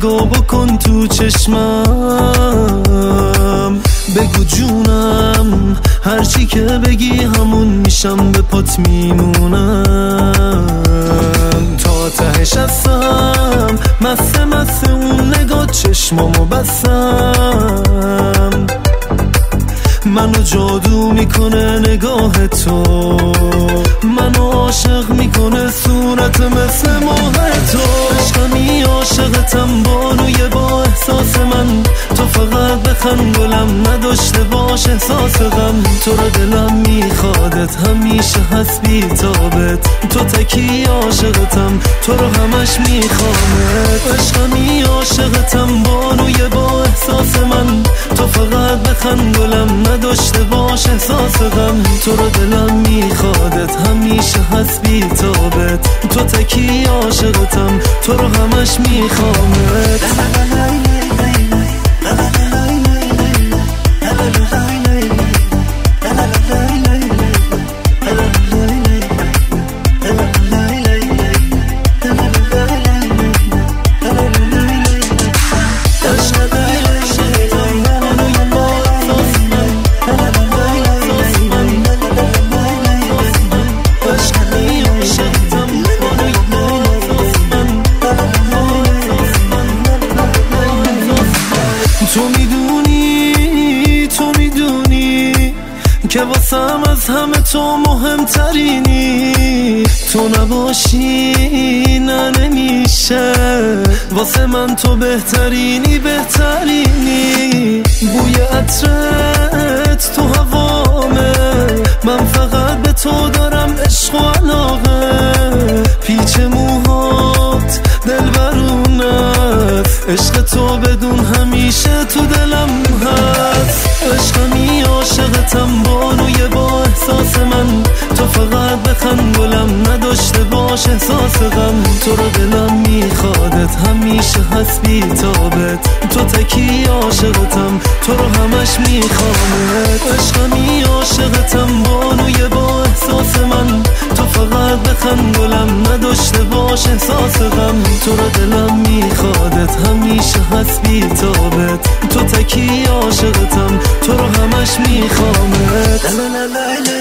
نگاه بکن تو چشمم، بگو جونم، هرچی که بگی همون میشم، به پات میمونم. تا تهش هستم، مست اون نگاه، چشمامو بستم، منو جادو میکنه نگاه تو، منو عاشق میکنه صورت مثل ماه تو. عشقمی عاشقتم بانوی با احساس من، تو فقط بخند گلم، نداشته باش احساس غم. تو رو دلم میخوادت، همیشه هست بی تابت، تو تکی عاشقتم، تو رو همش میخوامت. عشقمی عاشقتم بانوی با احساس من، تو فقط بخند گلم، نداشته باش احساس غم. تو رو دلم میخوادت، همیشه هست بی تابت، تو تکی عاشقتم، تو رو همش میخوامت. تو میدونی که واسم از همه تو مهمترینی، تو نباشی نه نمیشه، واسه من تو بهترینی. بوی عطرت تو هوامه، من فقط به تو دارم عشق و علاقه. پیچ موهات دلبرونه، عشق تو بدون همیشه تو دلم هست. عشقمی عاشقتم بانوی با احساس من، تو فقط بخند گلم، نداشته باش احساس غم. تو رو دلم میخوادت، همیشه هست بی تابت، تو تکی عاشقتم، تو رو همش میخوامت. عشقمی عاشقتم بانوی با احساس من، تو فقط بخند گلم، نداشته باش احساس غم. تو رو دلم میخوادت، همیشه هست بی تابت، تو تکی عاشقتم، تو رو همش میخوامت.